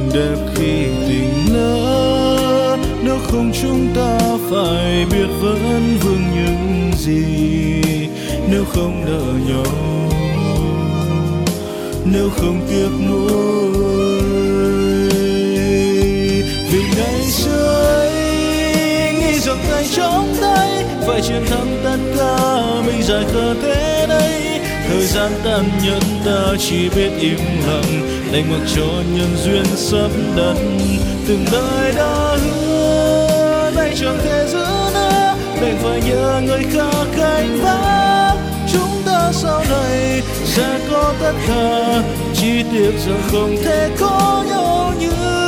đẹp khi tình lỡ, nếu không chúng ta phải biết vẫn vương những gì, nếu không nợ nhau, nếu không tiếc nuối. Vì ngày xưa ấy nghĩ rằng tay trong tay phải chiến thắng tất cả, mình dài khờ thế đấy. Thời gian tàn nhẫn ta chỉ biết im lặng, đành mặc cho nhân duyên sắp đặt. Từng lời đã hứa nay chẳng thể giữ nữa, đành phải nhờ người khác gánh vác. Chúng ta sau này sẽ có tất cả, chỉ tiếc rằng không thể có nhau như